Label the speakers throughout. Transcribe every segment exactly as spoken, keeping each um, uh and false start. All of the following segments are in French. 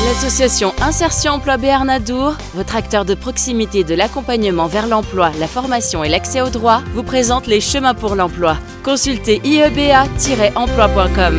Speaker 1: L'association Insertion Emploi Béarn Adour, votre acteur de proximité de l'accompagnement vers l'emploi, la formation et l'accès aux droits, vous présente les chemins pour l'emploi. Consultez i e b a tiret emploi point com.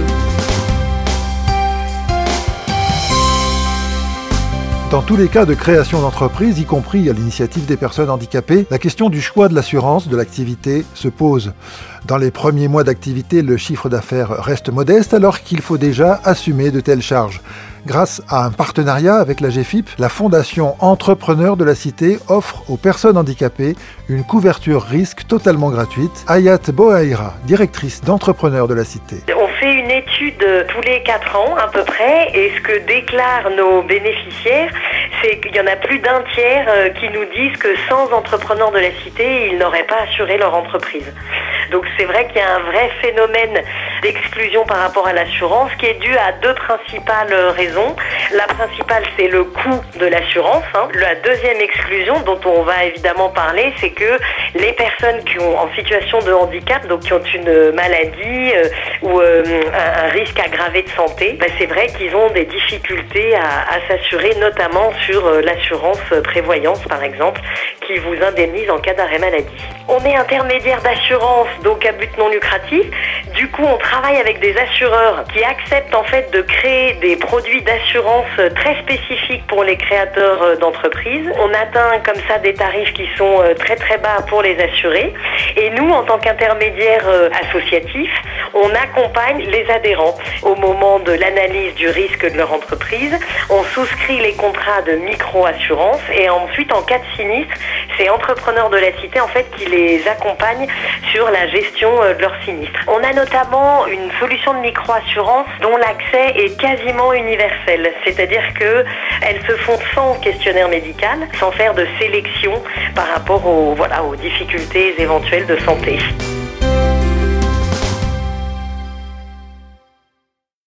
Speaker 2: Dans tous les cas de création d'entreprise, y compris à l'initiative des personnes handicapées, la question du choix de l'assurance de l'activité se pose. Dans les premiers mois d'activité, le chiffre d'affaires reste modeste alors qu'il faut déjà assumer de telles charges. Grâce à un partenariat avec la G F I P, la Fondation Entrepreneurs de la Cité offre aux personnes handicapées une couverture risque totalement gratuite. Hayat Bohaïra, directrice d'Entrepreneurs de la Cité.
Speaker 3: On fait une étude tous les quatre ans à peu près et ce que déclarent nos bénéficiaires, c'est qu'il y en a plus d'un tiers qui nous disent que sans entrepreneurs de la cité, ils n'auraient pas assuré leur entreprise. Donc c'est vrai qu'il y a un vrai phénomène d'exclusion par rapport à l'assurance qui est dû à deux principales raisons. La principale, c'est le coût de l'assurance. Hein. La deuxième exclusion dont on va évidemment parler, c'est que les personnes qui ont en situation de handicap, donc qui ont une maladie euh, ou euh, un, un risque aggravé de santé, bah, c'est vrai qu'ils ont des difficultés à, à s'assurer, notamment sur euh, l'assurance prévoyance par exemple, qui vous indemnise en cas d'arrêt maladie. On est intermédiaire d'assurance, donc à but non lucratif. Du coup, on travaille avec des assureurs qui acceptent en fait de créer des produits d'assurance très spécifiques pour les créateurs d'entreprises. On atteint comme ça des tarifs qui sont très très bas pour les assurés. Et nous, en tant qu'intermédiaire associatif, on accompagne les adhérents au moment de l'analyse du risque de leur entreprise. On souscrit les contrats de micro-assurance et ensuite, en cas de sinistre, c'est Entrepreneurs de la Cité en fait qui les accompagne sur la gestion de leur sinistre. On a notamment une solution de micro-assurance dont l'accès est quasiment universel, c'est-à-dire qu'elles se font sans questionnaire médical, sans faire de sélection par rapport aux, voilà, aux difficultés éventuelles de santé.